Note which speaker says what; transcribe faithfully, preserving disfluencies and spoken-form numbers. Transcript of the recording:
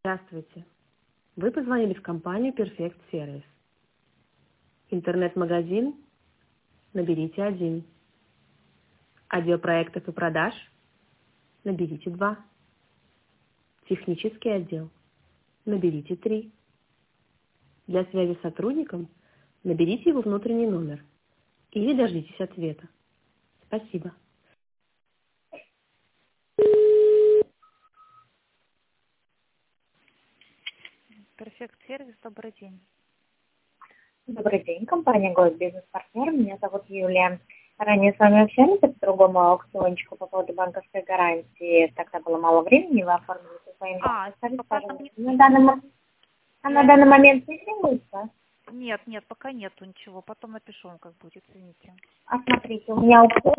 Speaker 1: Здравствуйте. Вы позвонили в компанию Perfect Service. Интернет-магазин? Наберите один. Отдел проектов и продаж? Наберите два. Технический отдел? Наберите три. Для связи с сотрудником наберите его внутренний номер или дождитесь ответа. Спасибо.
Speaker 2: Perfect Service, добрый день.
Speaker 3: Добрый день, компания Gold Business Partner. Меня зовут Юлия. Ранее с вами общались по другому аукциончику по поводу банковской гарантии. Тогда было мало времени, вы оформили своим
Speaker 2: А,
Speaker 3: банком.
Speaker 2: пока
Speaker 3: Скажите,
Speaker 2: не...
Speaker 3: на данный, мо- а на данный момент не требуется?
Speaker 2: Нет, нет, пока нету ничего. Потом напишу вам, как будет, извините.
Speaker 3: А смотрите, у меня аукцион